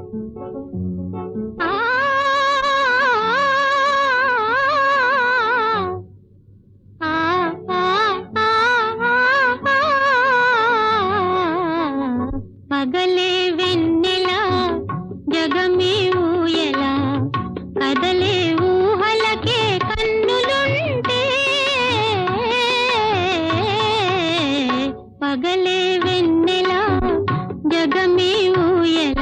ఆ ఆ ఆ పగలే వెన్నెల జగమే ఊయల కదలే ఊహలకే కన్నులుంటే పగలే వెన్నెల జగమే ఊయల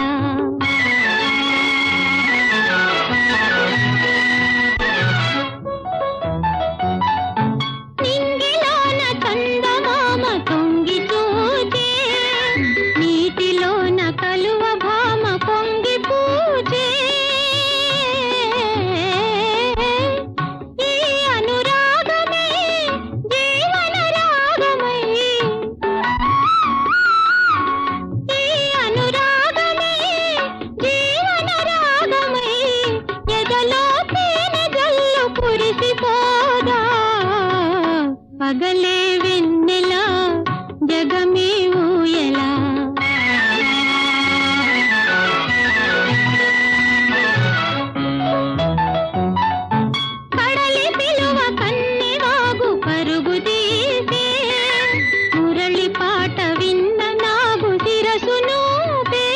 నింగిలోన చందమామ తొంగి చూచే నీటిలోన కలువ భామ పొంగి పూచే ఈ అనురాగమే జీవన రాగమై ఈ అనురాగమే జీవన రాగమై ఎదలో తేనె జల్లు కురిసిపోదా పగలే వెన్నెల జగమే ఊయల కడలి పిలువ కన్నెవాగు పరుగు తీసే మురళి పాట విన్న నాగు శిరసు నూపే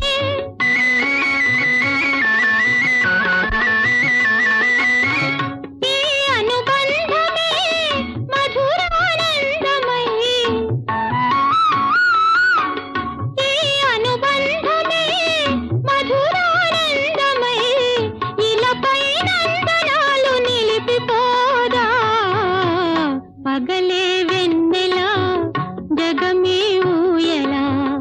ఈ అనుబంధమే మధురానందమై ఈ అనుబంధమే మధురానందమై ఇలపై నందనాలు నిలిపిపోదా పగలే వెన్నెల జగమే ఊయల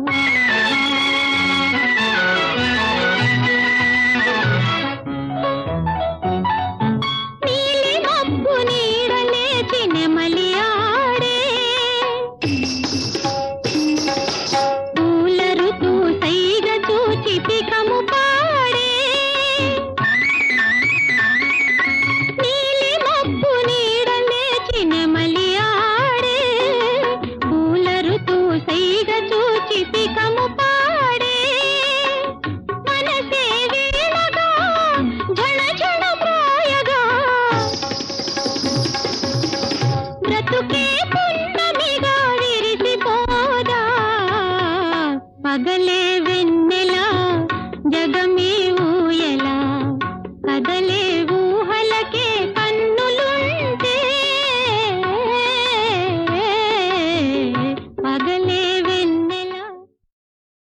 నీలి మబ్బు నీడలేచి నెమలి ఆడే పూల ఋతు సైగ చూచి పికము పాడే నీలి మబ్బు నీడలేచి నెమలి ఆడే పూల ఋతు సైగ చూచి పికము పాడే మనసే వీణగా ఝణ ఝణ ప్రాయగా బ్రతుకే పున్నమిగా విరిసిపోదా పగలే